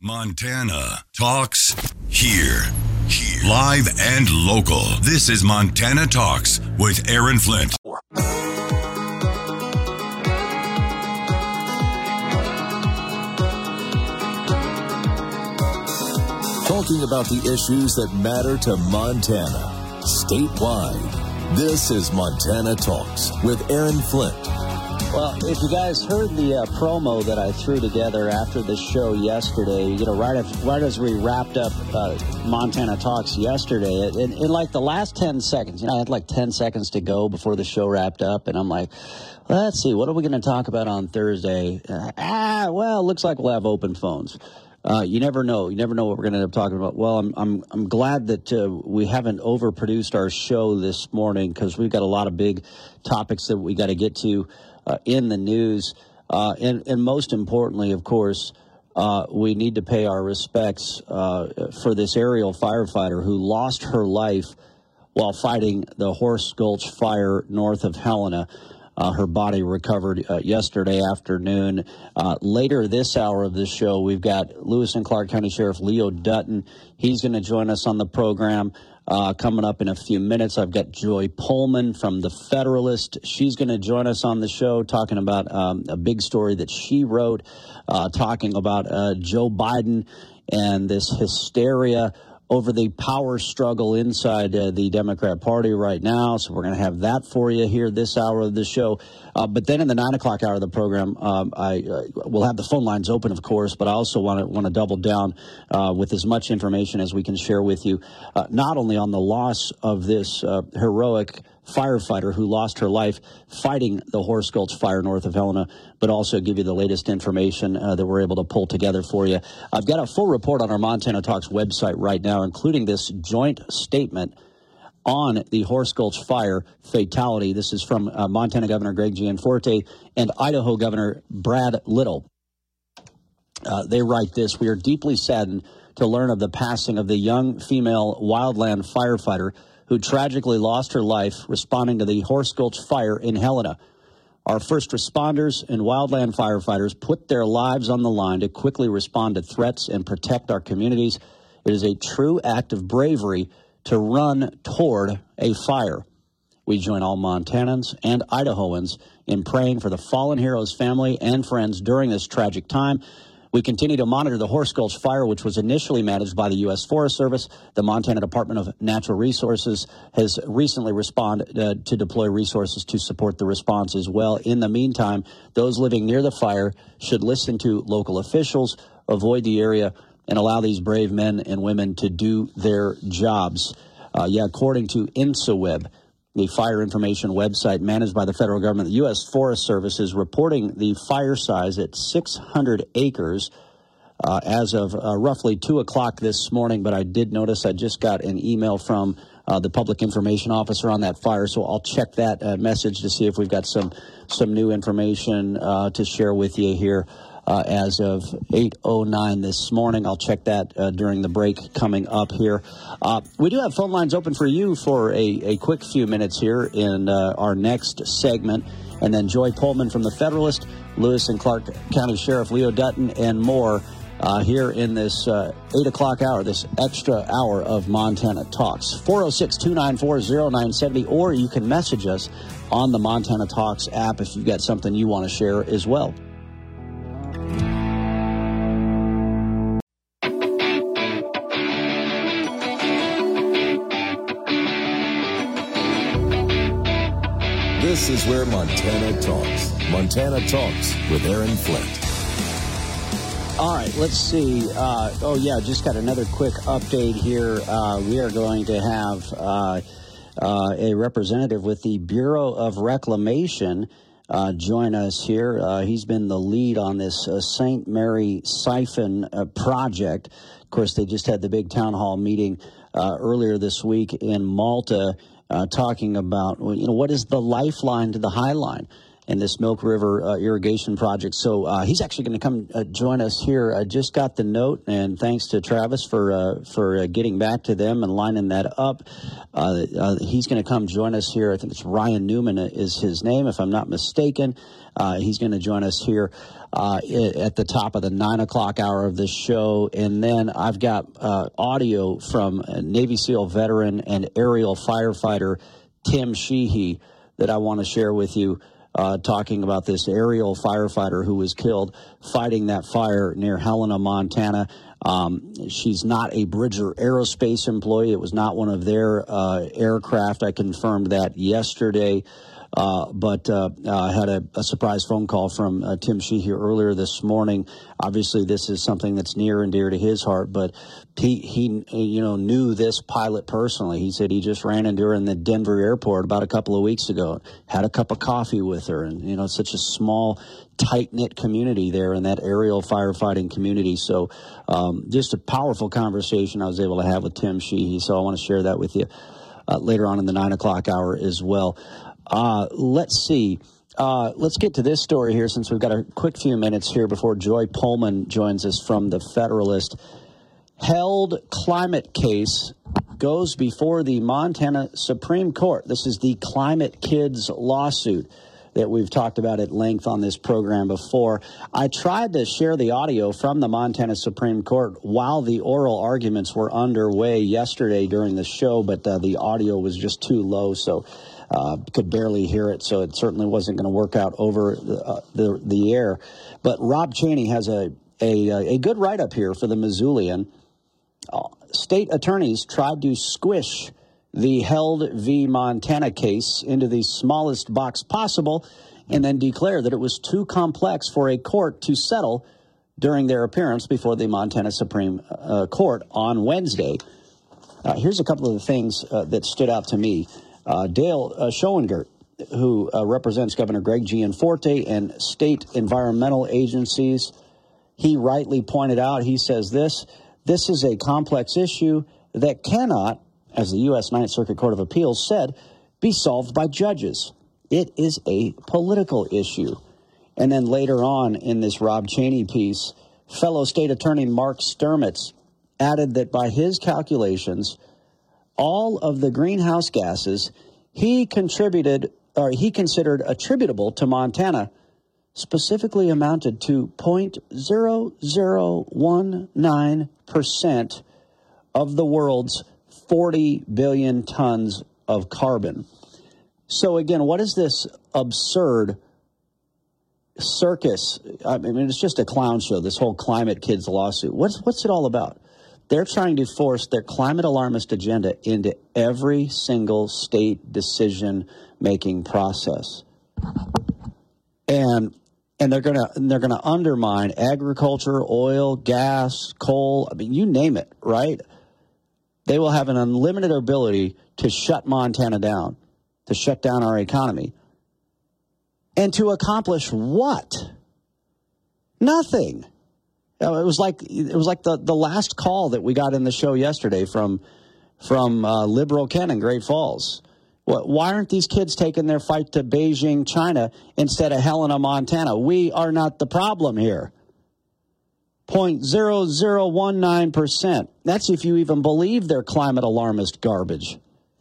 Montana Talks here. Live and local. This is Montana Talks with Aaron Flint. Talking about the issues that matter to Montana, statewide. This is Montana Talks with Aaron Flint. Well, if you guys heard the promo that I threw together after the show yesterday, right as we wrapped up Montana Talks yesterday, in like the last 10 seconds, I had like 10 seconds to go before the show wrapped up, and I'm like, let's see, what are we going to talk about on Thursday? Well, it looks like we'll have open phones. You never know. You never know what we're going to end up talking about. Well, I'm glad that we haven't overproduced our show this morning because we've got a lot of big topics that we got to get to in the news. And most importantly, of course, we need to pay our respects for this aerial firefighter who lost her life while fighting the Horse Gulch fire north of Helena. Her body recovered yesterday afternoon. Later this hour of the show, we've got Lewis and Clark County Sheriff Leo Dutton. He's going to join us on the program coming up in a few minutes. I've got Joy Pullman from The Federalist. She's going to join us on the show talking about a big story that she wrote, talking about Joe Biden and this hysteria over the power struggle inside the Democrat Party right now. So we're going to have that for you here this hour of the show. But then in the 9 o'clock hour of the program, we'll have the phone lines open, of course, but I also want to double down with as much information as we can share with you, not only on the loss of this heroic firefighter who lost her life fighting the Horse Gulch fire north of Helena, but also give you the latest information that we're able to pull together for you. I've got a full report on our Montana Talks website right now, including this joint statement on the Horse Gulch fire fatality. This is from Montana Governor Greg Gianforte and Idaho Governor Brad Little. They write this: "We are deeply saddened to learn of the passing of the young female wildland firefighter who tragically lost her life responding to the Horse Gulch fire in Helena. Our first responders and wildland firefighters put their lives on the line to quickly respond to threats and protect our communities. It is a true act of bravery to run toward a fire. We join all Montanans and Idahoans in praying for the fallen hero's family and friends during this tragic time. We continue to monitor the Horse Gulch fire, which was initially managed by the U.S. Forest Service. The Montana Department of Natural Resources has recently responded to deploy resources to support the response as well. In the meantime, those living near the fire should listen to local officials, avoid the area, and allow these brave men and women to do their jobs." According to InsaWeb, the fire information website managed by the federal government, the U.S. Forest Service is reporting the fire size at 600 acres as of roughly 2 o'clock this morning. But I did notice I just got an email from the public information officer on that fire, so I'll check that message to see if we've got some new information to share with you here. As of 8:09 this morning. I'll check that during the break coming up here. We do have phone lines open for you for a quick few minutes here in our next segment. And then Joy Pullman from The Federalist, Lewis and Clark County Sheriff Leo Dutton, and more here in this 8 o'clock hour, this extra hour of Montana Talks. 406-294-0970, or you can message us on the Montana Talks app if you've got something you want to share as well. This is where Montana talks. Montana Talks with Aaron Flint. All right, let's see. Just got another quick update here. We are going to have a representative with the Bureau of Reclamation join us here. He's been the lead on this St. Mary Siphon project. Of course, they just had the big town hall meeting earlier this week in Malta, talking about, what is the lifeline to the High Line. in this Milk River irrigation project. So he's actually going to come join us here. I just got the note, and thanks to Travis for getting back to them and lining that up. He's going to come join us here. I think it's Ryan Newman is his name, if I'm not mistaken. He's going to join us here at the top of the 9 o'clock hour of this show. And then I've got audio from Navy SEAL veteran and aerial firefighter Tim Sheehy that I want to share with you. Talking about this aerial firefighter who was killed fighting that fire near Helena, Montana. She's not a Bridger Aerospace employee. It was not one of their aircraft. I confirmed that yesterday. But I had a surprise phone call from Tim Sheehy earlier this morning. Obviously, this is something that's near and dear to his heart, but he knew this pilot personally. He said he just ran into her in the Denver airport about a couple of weeks ago, had a cup of coffee with her, and, it's such a small, tight-knit community there in that aerial firefighting community. So just a powerful conversation I was able to have with Tim Sheehy, so I want to share that with you later on in the 9 o'clock hour as well. Let's see. Let's get to this story here since we've got a quick few minutes here before Joy Pullman joins us from the Federalist. Held climate case goes before the Montana Supreme Court. This is the Climate Kids lawsuit that we've talked about at length on this program before. I tried to share the audio from the Montana Supreme Court while the oral arguments were underway yesterday during the show, but the audio was just too low, so could barely hear it, so it certainly wasn't going to work out over the air. But Rob Cheney has a good write-up here for the Missoulian. State attorneys tried to squish the Held v. Montana case into the smallest box possible and then declared that it was too complex for a court to settle during their appearance before the Montana Supreme Court on Wednesday. Here's a couple of the things that stood out to me. Dale Schoengert, who represents Governor Greg Gianforte and state environmental agencies, he rightly pointed out, he says this is a complex issue that cannot, as the U.S. Ninth Circuit Court of Appeals said, be solved by judges. It is a political issue. And then later on in this Rob Cheney piece, fellow state attorney Mark Sturmitz added that by his calculations, all of the greenhouse gases he considered attributable to Montana specifically amounted to 0.0019% of the world's 40 billion tons of carbon. So again, what is this absurd circus? I mean, it's just a clown show, this whole Climate Kids lawsuit. What's it all about? They're trying to force their climate alarmist agenda into every single state decision-making process. And they're gonna undermine agriculture, oil, gas, coal, I mean, you name it, right? They will have an unlimited ability to shut Montana down, to shut down our economy. And to accomplish what? Nothing. It was like the last call that we got in the show yesterday from Liberal Ken in Great Falls. Why aren't these kids taking their fight to Beijing, China, instead of Helena, Montana? We are not the problem here. 0.0019%. That's if you even believe their climate alarmist garbage.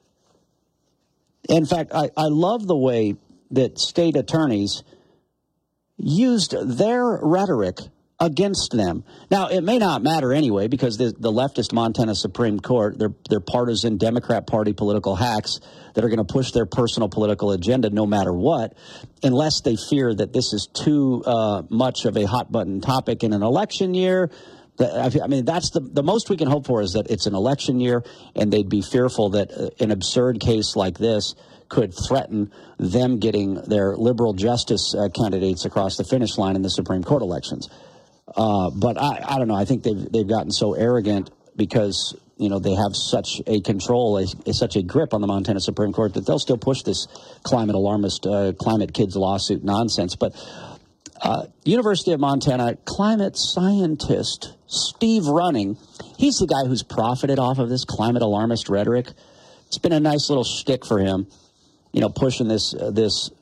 In fact, I love the way that state attorneys used their rhetoric against them. Now, it may not matter anyway because the leftist Montana Supreme Court, they're partisan Democrat Party political hacks that are going to push their personal political agenda no matter what, unless they fear that this is too much of a hot-button topic in an election year. I mean, that's the most we can hope for is that it's an election year, and they'd be fearful that an absurd case like this could threaten them getting their liberal justice candidates across the finish line in the Supreme Court elections. But I don't know. I think they've gotten so arrogant because, they have such a control, such a grip on the Montana Supreme Court that they'll still push this climate alarmist, Climate Kids lawsuit nonsense. But University of Montana climate scientist Steve Running, he's the guy who's profited off of this climate alarmist rhetoric. It's been a nice little shtick for him, pushing this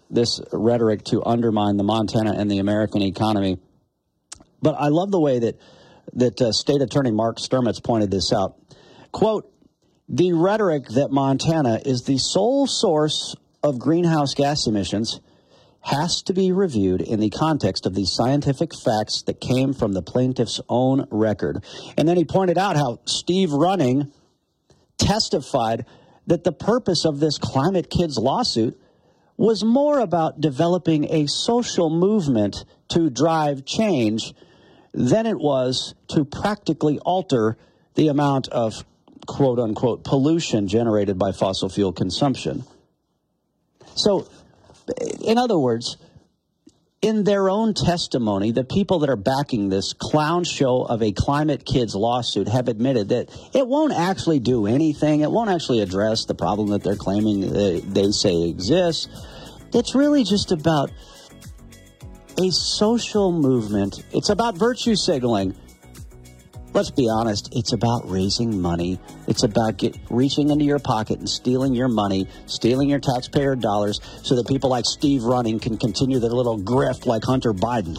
this rhetoric to undermine the Montana and the American economy. But I love the way that State Attorney Mark Sturmitz pointed this out. Quote, the rhetoric that Montana is the sole source of greenhouse gas emissions has to be reviewed in the context of the scientific facts that came from the plaintiff's own record. And then he pointed out how Steve Running testified that the purpose of this Climate Kids lawsuit was more about developing a social movement to drive change than it was to practically alter the amount of quote-unquote pollution generated by fossil fuel consumption. So, in other words, in their own testimony, the people that are backing this clown show of a Climate Kids lawsuit have admitted that it won't actually do anything. It won't actually address the problem that they're claiming they say exists. It's really just about a social movement. It's about virtue signaling. Let's be honest, it's about raising money. It's about reaching into your pocket and stealing your money, stealing your taxpayer dollars so that people like Steve Running can continue their little grift like Hunter Biden.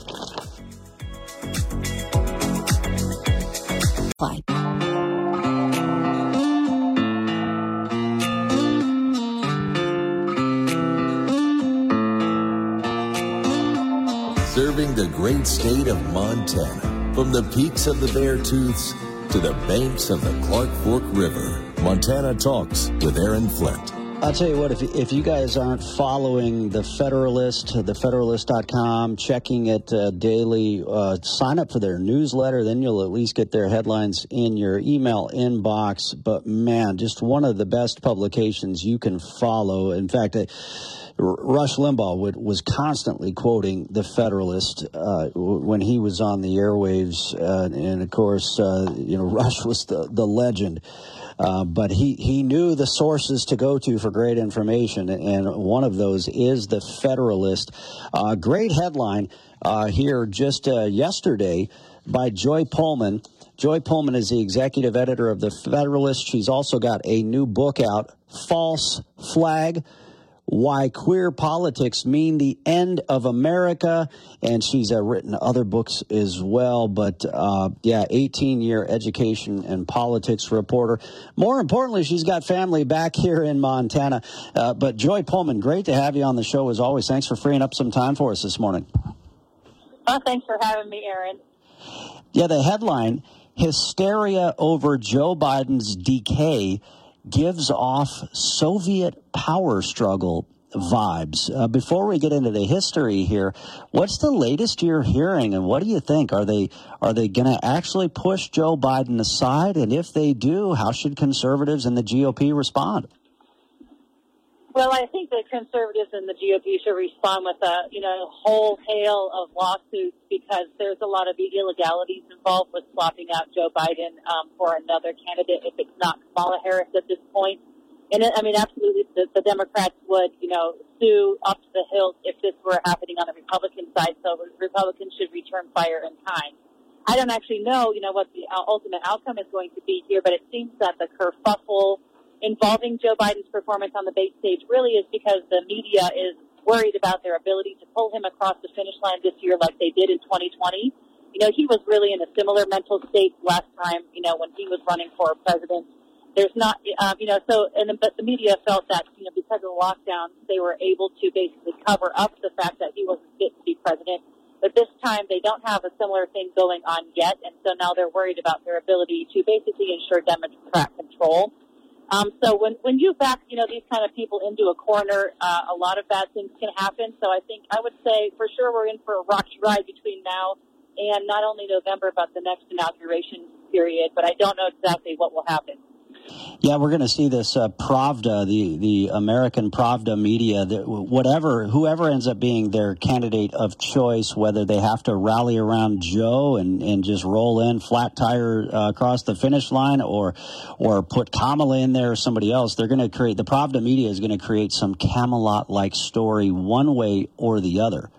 Fine. Serving the great state of Montana. From the peaks of the Beartooths to the banks of the Clark Fork River, Montana Talks with Aaron Flint. I'll tell you what, if you guys aren't following The Federalist, thefederalist.com, checking it daily, sign up for their newsletter, then you'll at least get their headlines in your email inbox. But man, just one of the best publications you can follow. In fact, Rush Limbaugh was constantly quoting The Federalist when he was on the airwaves. And, of course, Rush was the legend. But he knew the sources to go to for great information, and one of those is The Federalist. Great headline here just yesterday by Joy Pullman. Joy Pullman is the executive editor of The Federalist. She's also got a new book out, False Flag: Why Queer Politics Mean the End of America, and she's written other books as well. But 18-year education and politics reporter. More importantly, she's got family back here in Montana. But Joy Pullman, great to have you on the show as always. Thanks for freeing up some time for us this morning. Thanks for having me, Aaron. Yeah, the headline, Hysteria Over Joe Biden's Decay gives off Soviet power struggle vibes. Before we get into the history here, what's the latest you're hearing, and what do you think? Are they going to actually push Joe Biden aside? And if they do, how should conservatives and the GOP respond? Well, I think the conservatives and the GOP should respond with a whole hail of lawsuits, because there's a lot of illegalities involved with swapping out Joe Biden for another candidate if it's not Kamala Harris at this point. And absolutely, the Democrats would, sue up to the hilt if this were happening on the Republican side. So Republicans should return fire in kind. I don't actually know, what the ultimate outcome is going to be here, but it seems that the kerfuffle involving Joe Biden's performance on the debate stage really is because the media is worried about their ability to pull him across the finish line this year like they did in 2020. He was really in a similar mental state last time, when he was running for president. There's not, but the media felt that, because of the lockdown, they were able to basically cover up the fact that he wasn't fit to be president. But this time they don't have a similar thing going on yet, and so now they're worried about their ability to basically ensure Democrat control. So when you back, these kind of people into a corner, a lot of bad things can happen. So I would say for sure we're in for a rocky ride between now and not only November, but the next inauguration period. But I don't know exactly what will happen. Yeah, we're going to see this Pravda, the American Pravda media, whoever ends up being their candidate of choice, whether they have to rally around Joe and just roll in flat tire across the finish line, or put Kamala in there or somebody else, they're going to create, the Pravda media is going to create some Camelot-like story one way or the other.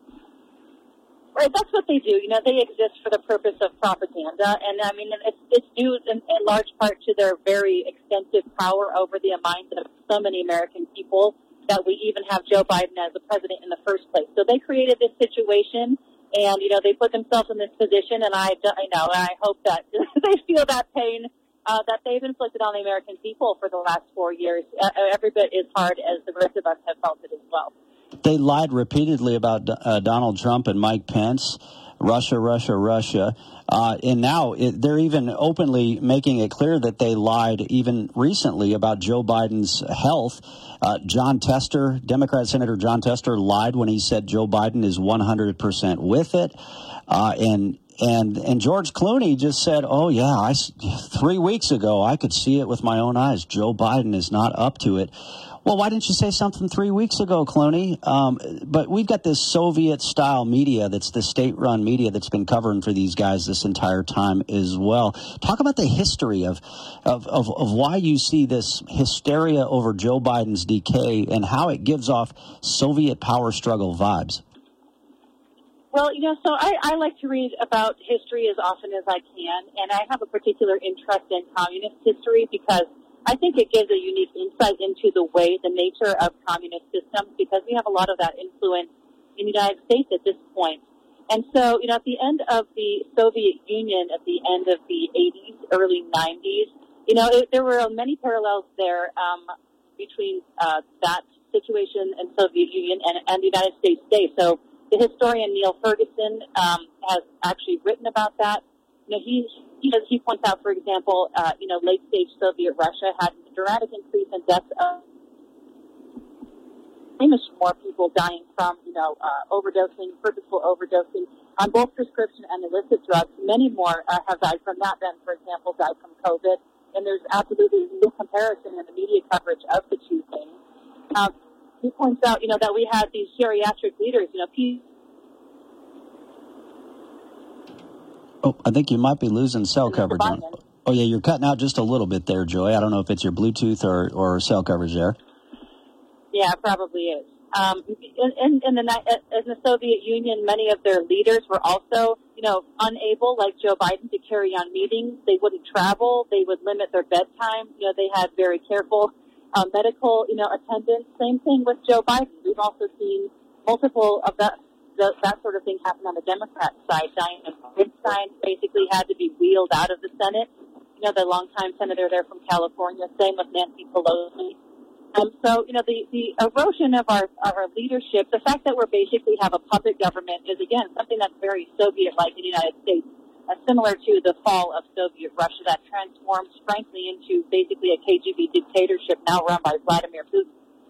Right, that's what they do. They exist for the purpose of propaganda, and it's due in large part to their very extensive power over the minds of so many American people. that we even have Joe Biden as the president in the first place. So they created this situation, and, they put themselves in this position, and I hope that they feel that pain that they've inflicted on the American people for the last 4 years, every bit as hard as the rest of us have felt it as well. They lied repeatedly about Donald Trump and Mike Pence, Russia. And now they're even openly making it clear that they lied even recently about Joe Biden's health. John Tester, Democrat Senator John Tester, lied when he said Joe Biden is 100% with it. And George Clooney just said, 3 weeks ago, I could see it with my own eyes. Joe Biden is not up to it. Well, why didn't you say something 3 weeks ago, Clooney? But we've got this Soviet-style media that's the state-run media that's been covering for these guys this entire time as well. Talk about the history of why you see this hysteria over Joe Biden's decay and how it gives off Soviet power struggle vibes. Well, so I like to read about history as often as I can, and I have a particular interest in communist history because I think it gives a unique insight into the nature of communist systems, because we have a lot of that influence in the United States at this point. And so, at the end of the Soviet Union, at the end of the 80s, early 90s, there were many parallels there between that situation in Soviet Union and the United States today. So the historian Neil Ferguson has actually written about that. He points out, for example, late-stage Soviet Russia had a dramatic increase in deaths of more people dying from, overdosing, purposeful overdosing on both prescription and illicit drugs. Many more have died from that than, for example, died from COVID. And there's absolutely no comparison in the media coverage of the two things. He points out, that we had these geriatric leaders, Oh, I think you might be losing cell coverage. Oh, yeah, you're cutting out just a little bit there, Joy. I don't know if it's your Bluetooth or cell coverage there. Yeah, it probably is. In the Soviet Union, many of their leaders were also, unable, like Joe Biden, to carry on meetings. They wouldn't travel. They would limit their bedtime. They had very careful medical, attendance. Same thing with Joe Biden. We've also seen multiple of that sort of thing happen on the Democrat side. Dianne Feinstein basically had to be wheeled out of the Senate. The longtime senator there from California. Same with Nancy Pelosi. So, the erosion of our leadership, the fact that we basically have a puppet government is, again, something that's very Soviet-like in the United States, similar to the fall of Soviet Russia that transformed, frankly, into basically a KGB dictatorship now run by Vladimir Putin.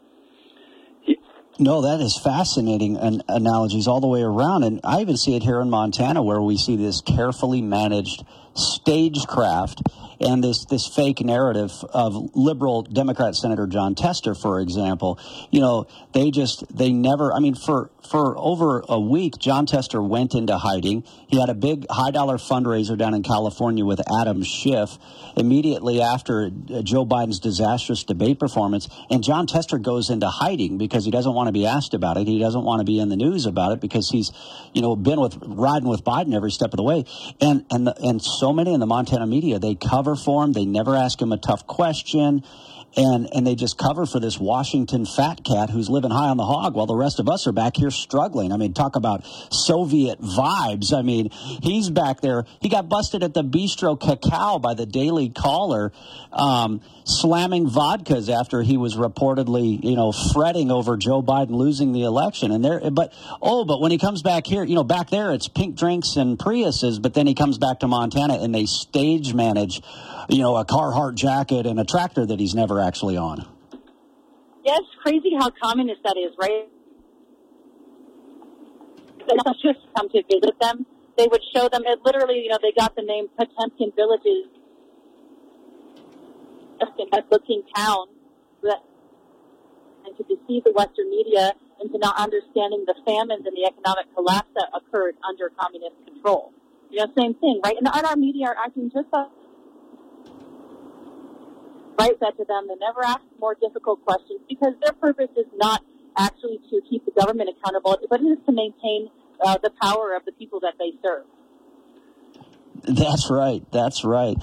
No, that is fascinating analogies all the way around. And I even see it here in Montana, where we see this carefully managed stagecraft and this fake narrative of liberal Democrat Senator John Tester, for example. They never, for over a week, John Tester went into hiding. He had a big high-dollar fundraiser down in California with Adam Schiff immediately after Joe Biden's disastrous debate performance. And John Tester goes into hiding because he doesn't want to be asked about it. He doesn't want to be in the news about it because he's, been riding with Biden every step of the way. And so many in the Montana media, they cover for him. They never ask him a tough question. And they just cover for this Washington fat cat who's living high on the hog while the rest of us are back here struggling. Talk about Soviet vibes. He's back there. He got busted at the Bistro Cacao by the Daily Caller, slamming vodkas after he was reportedly, fretting over Joe Biden losing the election. But when he comes back here, back there it's pink drinks and Priuses. But then he comes back to Montana and they stage manage a Carhartt jacket and a tractor that he's never actually on. Yeah, it's crazy how communist that is, right? They don't just come to visit them. They would show them, it literally, they got the name Potemkin villages, just in that looking town, and to deceive the Western media into not understanding the famines and the economic collapse that occurred under communist control. Same thing, right? And our media are acting just like that to them. They never ask more difficult questions because their purpose is not actually to keep the government accountable, but it is to maintain the power of the people that they serve. That's right. That's right.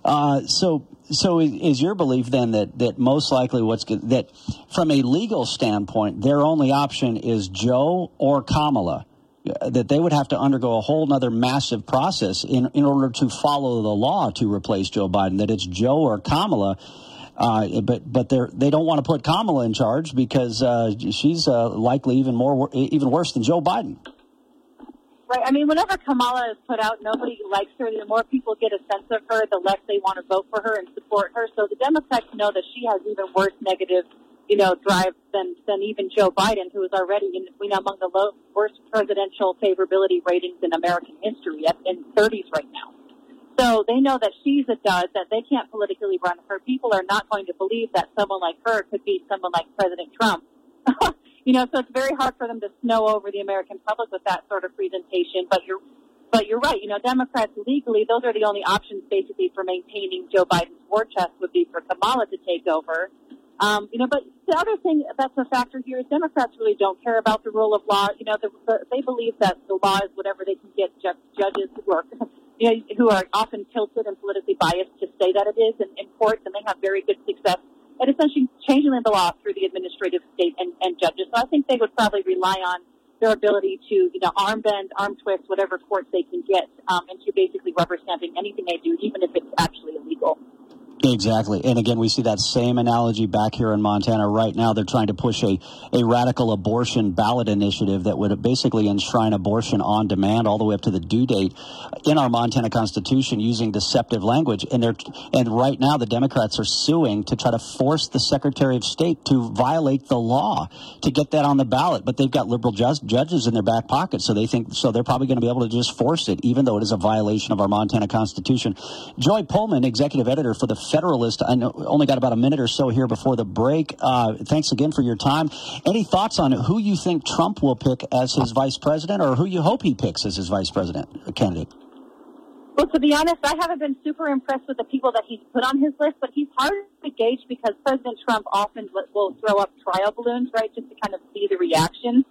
So is your belief then that most likely that from a legal standpoint, their only option is Joe or Kamala, that they would have to undergo a whole other massive process in order to follow the law to replace Joe Biden, that it's Joe or Kamala. But they don't want to put Kamala in charge because she's likely even worse than Joe Biden. Right. I mean, whenever Kamala is put out, nobody likes her. The more people get a sense of her, the less they want to vote for her and support her. So the Democrats know that she has even worse negative, drive than even Joe Biden, who is already among the worst presidential favorability ratings in American history in 30s right now. So they know that she's a dud, that they can't politically run her. People are not going to believe that someone like her could beat someone like President Trump. So it's very hard for them to snow over the American public with that sort of presentation. But you're right. Democrats legally, those are the only options basically for maintaining Joe Biden's war chest would be for Kamala to take over. But the other thing that's a factor here is Democrats really don't care about the rule of law. They believe that the law is whatever they can get judges who are often tilted and politically biased to say that it is in courts, and they have very good success at essentially changing the law through the administrative state and judges. So I think they would probably rely on their ability to, arm bend, arm twist, whatever courts they can get, into basically rubber stamping anything they do, even if it's actually illegal. Exactly. And again, we see that same analogy back here in Montana right now. They're trying to push a radical abortion ballot initiative that would basically enshrine abortion on demand all the way up to the due date in our Montana Constitution using deceptive language. And right now the Democrats are suing to try to force the Secretary of State to violate the law to get that on the ballot. But they've got liberal judges in their back pocket, so they're probably going to be able to just force it, even though it is a violation of our Montana Constitution. Joy Pullman, executive editor for the Federalist. I know only got about a minute or so here before the break. Thanks again for your time. Any thoughts on who you think Trump will pick as his vice president, or who you hope he picks as his vice president candidate? Well, to be honest, I haven't been super impressed with the people that he's put on his list, but he's hard to gauge because President Trump often will throw up trial balloons, right, just to kind of see the reaction.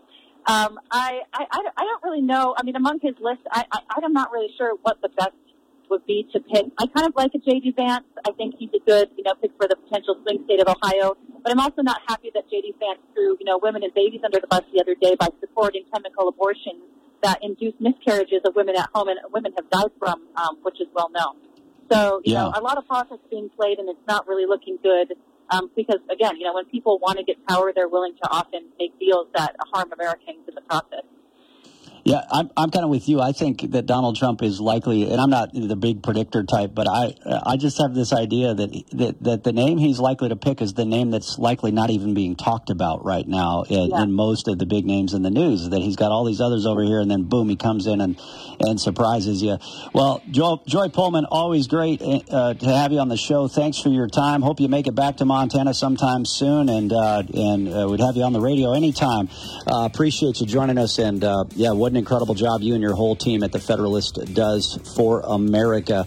I don't really know. I mean, among his list, I'm not really sure what the best would be to pick. I kind of like a J.D. Vance. I think he's a good, pick for the potential swing state of Ohio. But I'm also not happy that J.D. Vance threw, women and babies under the bus the other day by supporting chemical abortion that induce miscarriages of women at home and women have died from, which is well known. So, a lot of politics being played and it's not really looking good because, again, when people want to get power, they're willing to often make deals that harm Americans in the process. Yeah, I'm kind of with you. I think that Donald Trump is likely, and I'm not the big predictor type, but I just have this idea that the name he's likely to pick is the name that's likely not even being talked about right now in most of the big names in the news, that he's got all these others over here, and then boom, he comes in and surprises you. Well, Joy Pullman, always great to have you on the show. Thanks for your time. Hope you make it back to Montana sometime soon, and we'd have you on the radio anytime. Appreciate you joining us, and what an incredible job you and your whole team at the Federalist does for America.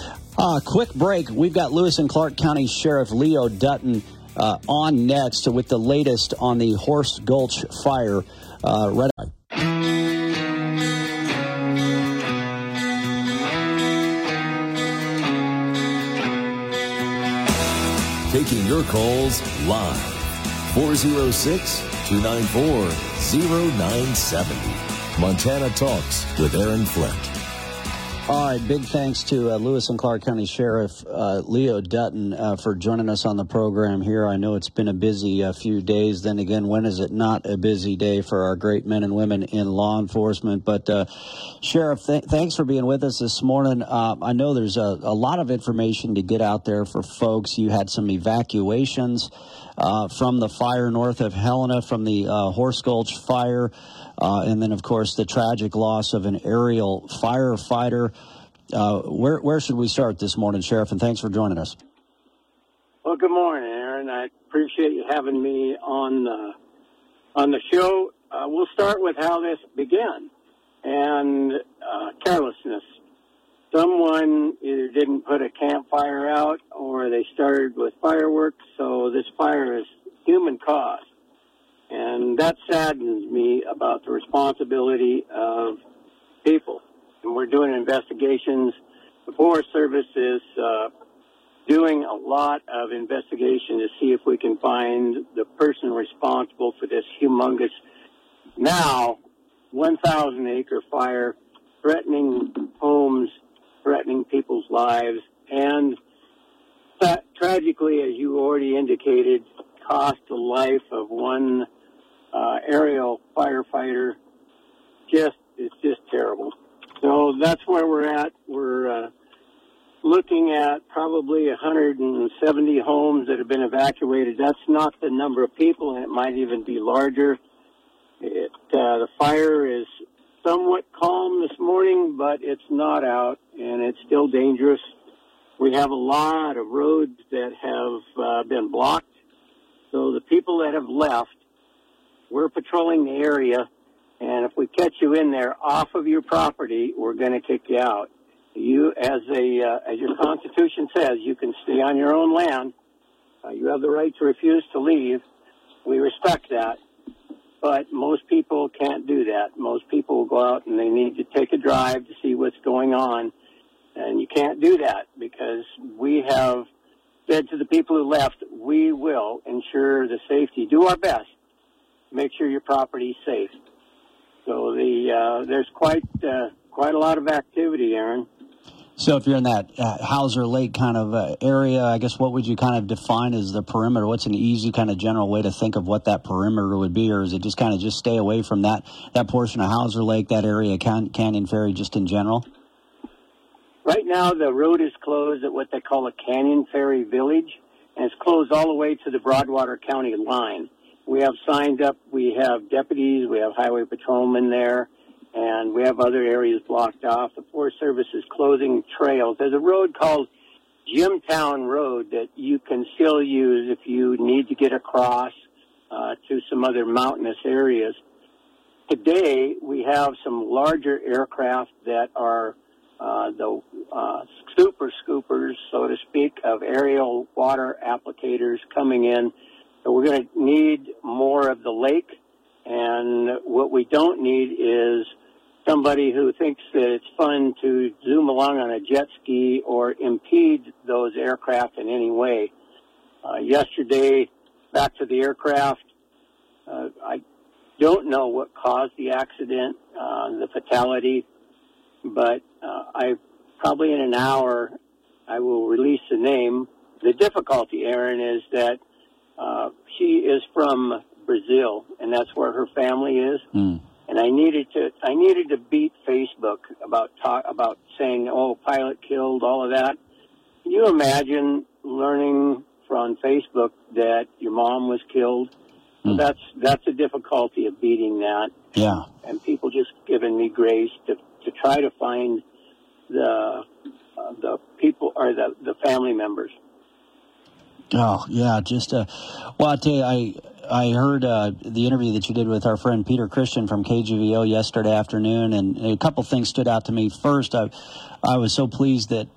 Quick break. We've got Lewis and Clark County Sheriff Leo Dutton on next with the latest on the Horse Gulch fire. Taking your calls live. 406-294-0970. Montana Talks with Aaron Flint. All right, big thanks to Lewis and Clark County Sheriff Leo Dutton for joining us on the program here. I know it's been a busy few days. Then again, when is it not a busy day for our great men and women in law enforcement? But Sheriff, thanks for being with us this morning. I know there's a lot of information to get out there for folks. You had some evacuations from the fire north of Helena, from the Horse Gulch fire. And then, of course, the tragic loss of an aerial firefighter. Where should we start this morning, Sheriff? And thanks for joining us. Well, good morning, Aaron. I appreciate you having me on the show. We'll start with how this began, and carelessness. Someone either didn't put a campfire out or they started with fireworks, so this fire is human caused. And that saddens me about the responsibility of people. And we're doing investigations the Forest Service is doing a lot of investigation to see if we can find the person responsible for this humongous, now 1,000-acre fire, threatening homes, threatening people's lives, and tragically, as you already indicated, cost the life of one aerial firefighter. It's just terrible. So that's where we're at. We're looking at probably 170 homes that have been evacuated. That's not the number of people, and it might even be larger. The fire is somewhat calm this morning, but it's not out, and it's still dangerous. We have a lot of roads that have been blocked. So the people that have left, we're patrolling the area, and if we catch you in there off of your property, we're going to kick you out. You, as your Constitution says, you can stay on your own land. You have the right to refuse to leave. We respect that. But most people can't do that. Most people will go out and they need to take a drive to see what's going on. And you can't do that because we have said to the people who left, we will ensure the safety, do our best to make sure your property is safe. So there's quite a lot of activity, Aaron. So if you're in that Hauser Lake kind of area, I guess what would you kind of define as the perimeter? What's an easy kind of general way to think of what that perimeter would be? Or is it just kind of just stay away from that portion of Hauser Lake, that area, Canyon Ferry, just in general? Right now, the road is closed at what they call a Canyon Ferry Village, and it's closed all the way to the Broadwater County line. We have signs up, we have deputies, we have highway patrolmen there, and we have other areas blocked off. The Forest Service is closing trails. There's a road called Jimtown Road that you can still use if you need to get across to some other mountainous areas. Today, we have some larger aircraft that are the super scoopers, so to speak, of aerial water applicators coming in. So we're going to need more of the lake, and what we don't need is somebody who thinks that it's fun to zoom along on a jet ski or impede those aircraft in any way. Yesterday, back to the aircraft, I don't know what caused the accident, the fatality, but I probably in an hour I will release the name. The difficulty, Aaron, is that she is from Brazil, and that's where her family is. And I needed to beat Facebook about saying, oh, pilot killed, all of that. Can you imagine learning from Facebook that your mom was killed? So that's a difficulty of beating that. Yeah. And people just giving me grace to try to find the people or the family members. Oh, yeah, just, well, I tell you, I heard the interview that you did with our friend Peter Christian from KGVO yesterday afternoon, and a couple things stood out to me. First, I was so pleased that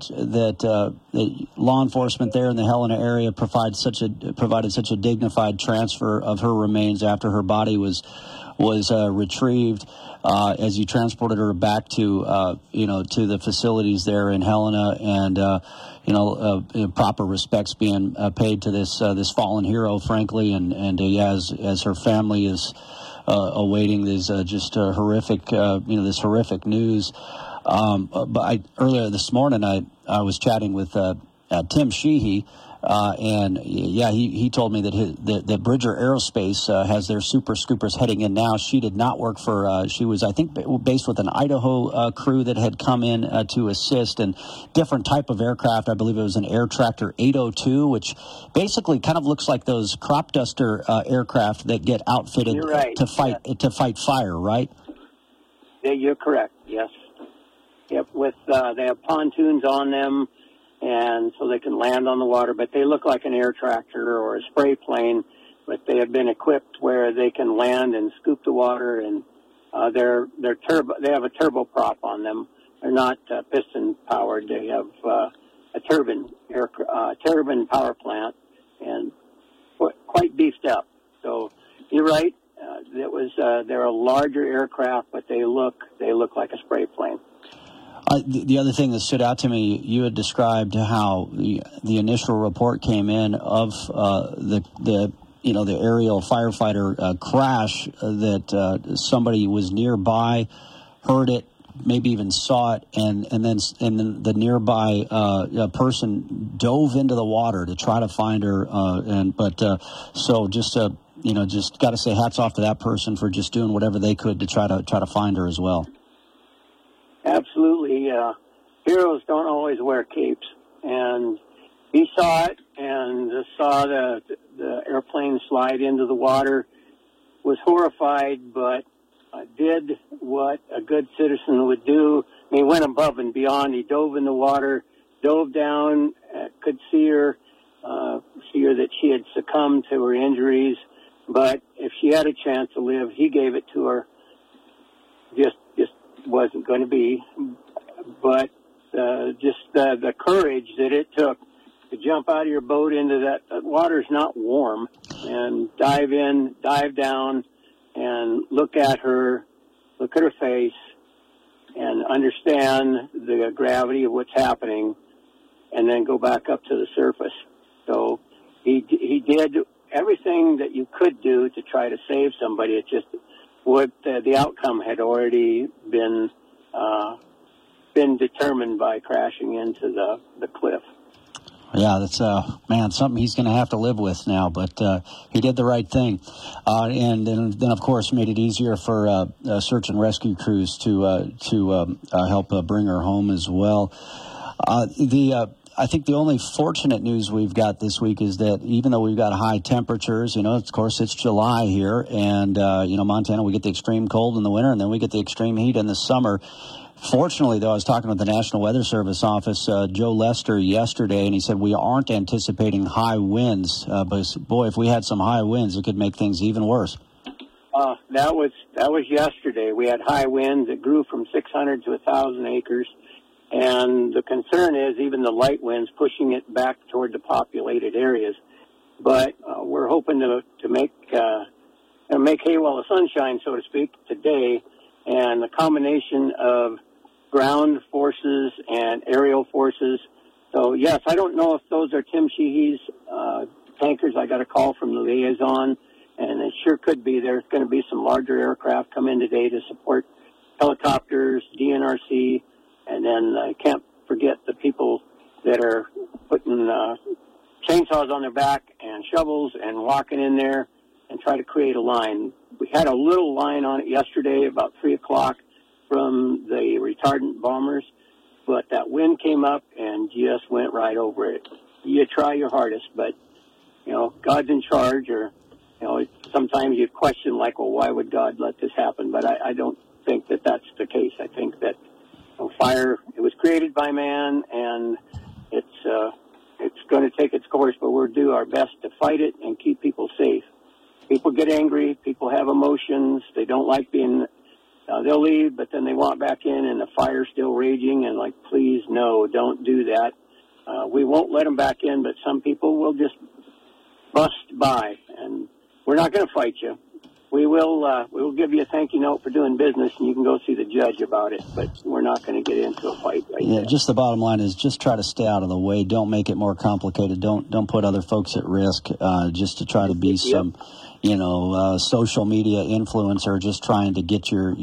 law enforcement there in the Helena area provided such a dignified transfer of her remains after her body was retrieved. As you transported her back to the facilities there in Helena, and proper respects being paid to this fallen hero, frankly, and as her family is awaiting this horrific this horrific news. But earlier this morning I was chatting with Tim Sheehy. And he told me that Bridger Aerospace has their super scoopers heading in now. She did not work for. She was, I think, based with an Idaho crew that had come in to assist, and different type of aircraft. I believe it was an Air Tractor 802, which basically kind of looks like those crop duster aircraft that get outfitted to fight fire. Right? Yeah, you're correct. Yes. Yep. With they have pontoons on them, and so they can land on the water, but they look like an air tractor or a spray plane, but they have been equipped where they can land and scoop the water, and they're they have a turboprop on them. They're not piston powered. They have a turbine power plant, and quite beefed up. So you're right. They're a larger aircraft, but they look like a spray plane. The other thing that stood out to me, you had described how the initial report came in of the aerial firefighter crash, that somebody was nearby, heard it, maybe even saw it, and then the nearby person dove into the water to try to find her. Just got to say hats off to that person for just doing whatever they could to try to find her as well. Absolutely. Heroes don't always wear capes, and he saw it and saw the airplane slide into the water, was horrified, but did what a good citizen would do. He went above and beyond. He dove in the water, dove down, could see her that she had succumbed to her injuries. But if she had a chance to live, he gave it to her. Just wasn't going to be. But the courage that it took to jump out of your boat into that water's not warm, and dive in, dive down, and look at her face, and understand the gravity of what's happening, and then go back up to the surface. So he did everything that you could do to try to save somebody. It just the outcome had already been determined by crashing into the cliff. Yeah, that's something he's going to have to live with now. But he did the right thing, and then of course made it easier for search and rescue crews to help bring her home as well. I think the only fortunate news we've got this week is that even though we've got high temperatures, of course it's July here, and Montana, we get the extreme cold in the winter, and then we get the extreme heat in the summer. Fortunately, though, I was talking with the National Weather Service office, Joe Lester, yesterday, and he said we aren't anticipating high winds. But boy, if we had some high winds, it could make things even worse. That was yesterday. We had high winds. It grew from 600 to 1,000 acres. And the concern is even the light winds pushing it back toward the populated areas. But we're hoping to make hay while the sun shines, so to speak, today. And the combination of ground forces and aerial forces. So, yes, I don't know if those are Tim Sheehy's tankers. I got a call from the liaison, and it sure could be. There's going to be some larger aircraft come in today to support helicopters, DNRC, and then I can't forget the people that are putting chainsaws on their back and shovels and walking in there and try to create a line. We had a little line on it yesterday about 3 o'clock from the retardant bombers, but that wind came up and just went right over it. You try your hardest, but, God's in charge, or, sometimes you question, like, well, why would God let this happen? But I don't think that that's the case. I think that fire, it was created by man, and it's going to take its course, but we'll do our best to fight it and keep people safe. People get angry. People have emotions. They don't like being, they'll leave, but then they walk back in and the fire's still raging, and like, please, no, don't do that. We won't let them back in, but some people will just bust by, and we're not going to fight you. We will give you a thank you note for doing business, and you can go see the judge about it, but we're not going to get into a fight right now. Just the bottom line is just try to stay out of the way. Don't make it more complicated. Don't put other folks at risk, just to try to be some social media influencer, just trying to get your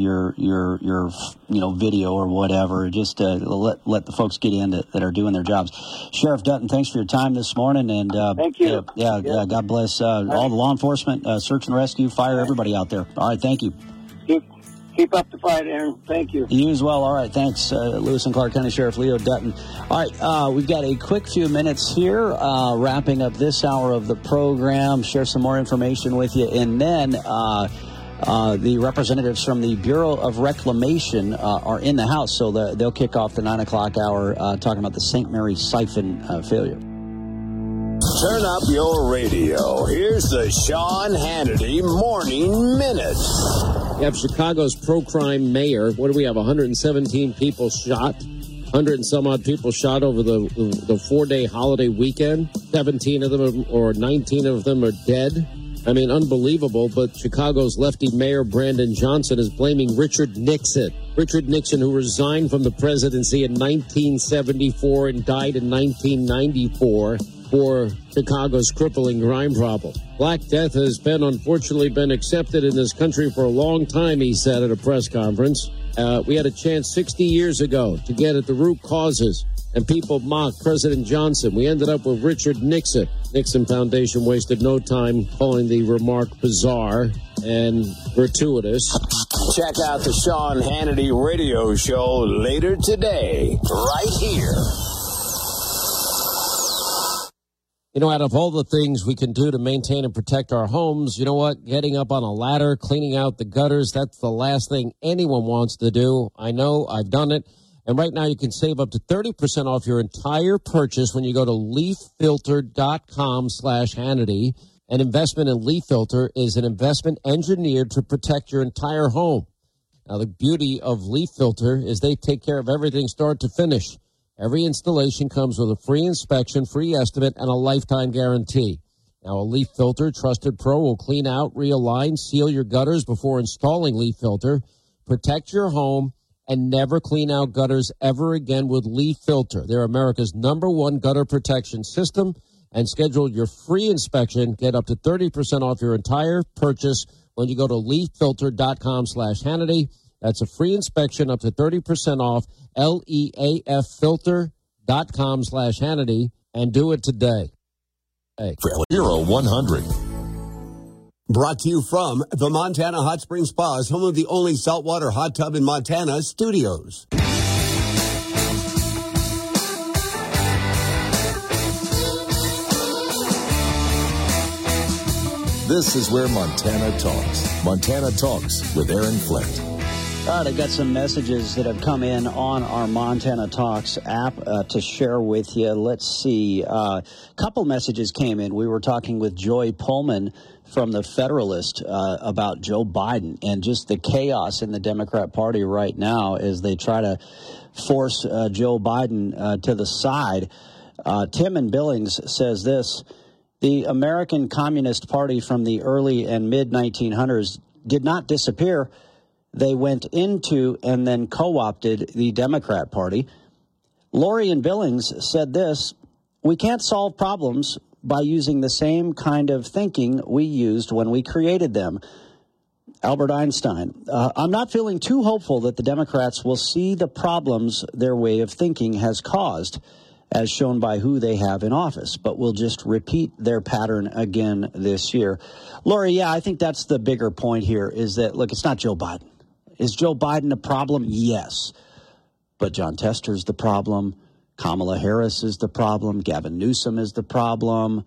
video or whatever. Just let the folks get in that are doing their jobs. Sheriff Dutton, thanks for your time this morning, and thank you. God bless all the law enforcement, search and rescue, fire, everybody out there. All right, thank you. Keep up the fight, Aaron. Thank you. You as well. All right, thanks, Lewis and Clark County Sheriff Leo Dutton. All right, we've got a quick few minutes here, wrapping up this hour of the program, share some more information with you, and then the representatives from the Bureau of Reclamation are in the house, so they'll kick off the 9 o'clock hour talking about the St. Mary siphon failure. Turn up your radio. Here's the Sean Hannity Morning Minute. You have Chicago's pro-crime mayor. What do we have, 117 people shot? 100 and some odd people shot over the 4-day holiday weekend. 17 of them or 19 of them are dead. I mean, unbelievable, but Chicago's lefty mayor Brandon Johnson is blaming Richard Nixon. Richard Nixon, who resigned from the presidency in 1974 and died in 1994 for Chicago's crippling crime problem. Black Death has unfortunately been accepted in this country for a long time, he said at a press conference. We had a chance 60 years ago to get at the root causes, and people mocked President Johnson. We ended up with Richard Nixon. Nixon Foundation wasted no time calling the remark bizarre and gratuitous. Check out the Sean Hannity radio show later today, right here. You know, out of all the things we can do to maintain and protect our homes, you know what? Getting up on a ladder, cleaning out the gutters, that's the last thing anyone wants to do. I know, I've done it. And right now you can save up to 30% off your entire purchase when you go to leaffilter.com/Hannity. An investment in Leaf Filter is an investment engineered to protect your entire home. Now, the beauty of Leaf Filter is they take care of everything start to finish. Every installation comes with a free inspection, free estimate, and a lifetime guarantee. Now, a Leaf Filter Trusted Pro will clean out, realign, seal your gutters before installing Leaf Filter. Protect your home and never clean out gutters ever again with Leaf Filter. They're America's #1 gutter protection system. And schedule your free inspection. Get up to 30% off your entire purchase when you go to leaffilter.com/Hannity. That's a free inspection up to 30% off, leaffilter.com/Hannity, and do it today. Hey. 100. Brought to you from the Montana Hot Spring Spas, home of the only saltwater hot tub in Montana, Studios. This is where Montana talks. Montana Talks with Aaron Flint. All right, I've got some messages that have come in on our Montana Talks app to share with you. Let's see. A couple messages came in. We were talking with Joy Pullman from the Federalist about Joe Biden and just the chaos in the Democrat Party right now as they try to force Joe Biden to the side. Tim in Billings says this: the American Communist Party from the early and mid-1900s did not disappear. They went into and then co-opted the Democrat Party. Lori in Billings said this: we can't solve problems by using the same kind of thinking we used when we created them. Albert Einstein: I'm not feeling too hopeful that the Democrats will see the problems their way of thinking has caused, as shown by who they have in office, but will just repeat their pattern again this year. Lori, yeah, I think that's the bigger point here is that, look, it's not Joe Biden. Is Joe Biden a problem? Yes. But John Tester's the problem. Kamala Harris is the problem. Gavin Newsom is the problem.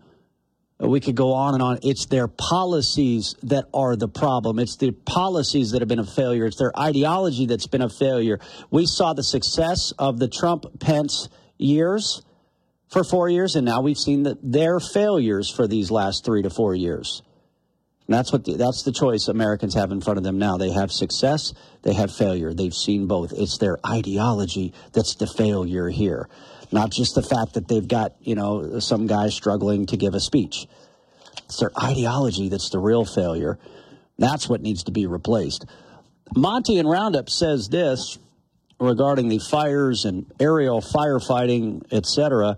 We could go on and on. It's their policies that are the problem. It's the policies that have been a failure. It's their ideology that's been a failure. We saw the success of the Trump-Pence years for 4 years, and now we've seen their failures for these last 3 to 4 years. And that's the choice Americans have in front of them now. They have success, they have failure. They've seen both. It's their ideology that's the failure here, not just the fact that they've got, some guy struggling to give a speech. It's their ideology that's the real failure. That's what needs to be replaced. Monty in Roundup says this regarding the fires and aerial firefighting, etc.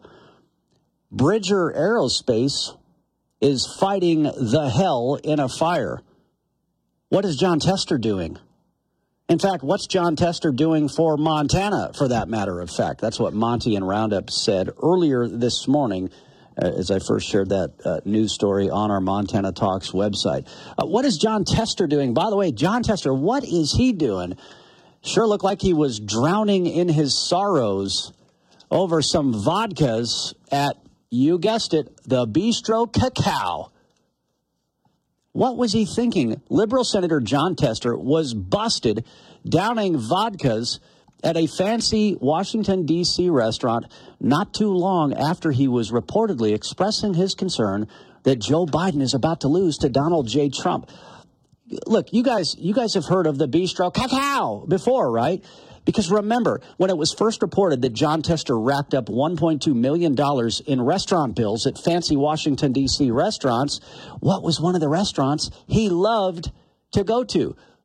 Bridger Aerospace is fighting the hell in a fire. What is John Tester doing? In fact, what's John Tester doing for Montana, for that matter of fact? That's what Monty in Roundup said earlier this morning as I first shared that news story on our Montana Talks website. What is John Tester doing? By the way, John Tester, what is he doing? Sure looked like he was drowning in his sorrows over some vodkas at, you guessed it, the Bistro Cacao. What was he thinking? Liberal Senator John Tester was busted downing vodkas at a fancy Washington, D.C. restaurant not too long after he was reportedly expressing his concern that Joe Biden is about to lose to Donald J. Trump. Look, you guys have heard of the Bistro Cacao before, right? Because remember, when it was first reported that John Tester racked up $1.2 million in restaurant bills at fancy Washington, D.C. restaurants, what was one of the restaurants he loved to go to?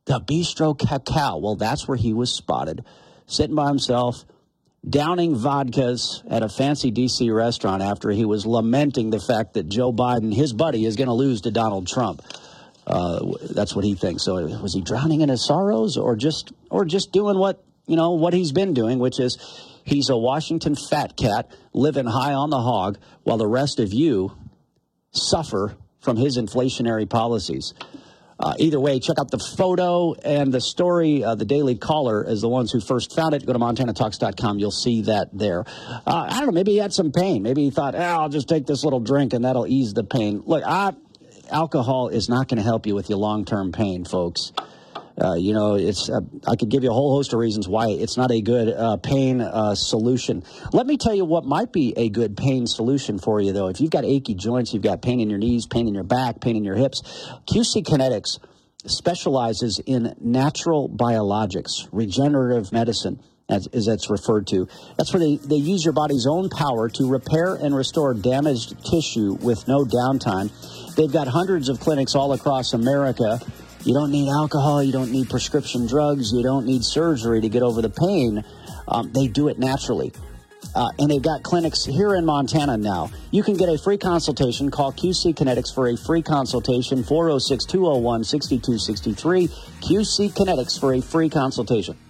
The Bistro Cacao. Well, that's where he was spotted, sitting by himself, downing vodkas at a fancy D.C. restaurant after he was lamenting the fact that Joe Biden, his buddy, is going to lose to Donald Trump. That's what he thinks. So was he drowning in his sorrows or just doing what he's been doing, which is he's a Washington fat cat living high on the hog while the rest of you suffer from his inflationary policies. Either way, check out the photo and the story. The Daily Caller is the ones who first found it. Go to MontanaTalks.com. You'll see that there. I don't know. Maybe he had some pain. Maybe he thought, I'll just take this little drink and that'll ease the pain. Look, alcohol is not going to help you with your long-term pain, folks. It's I could give you a whole host of reasons why it's not a good pain solution. Let me tell you what might be a good pain solution for you, though. If you've got achy joints, you've got pain in your knees, pain in your back, pain in your hips, QC Kinetics specializes in natural biologics, regenerative medicine, as it's referred to. That's where they use your body's own power to repair and restore damaged tissue with no downtime. They've got hundreds of clinics all across America. You don't need alcohol. You don't need prescription drugs. You don't need surgery to get over the pain. They do it naturally. And they've got clinics here in Montana now. You can get a free consultation. Call QC Kinetics for a free consultation, 406-201-6263. QC Kinetics for a free consultation.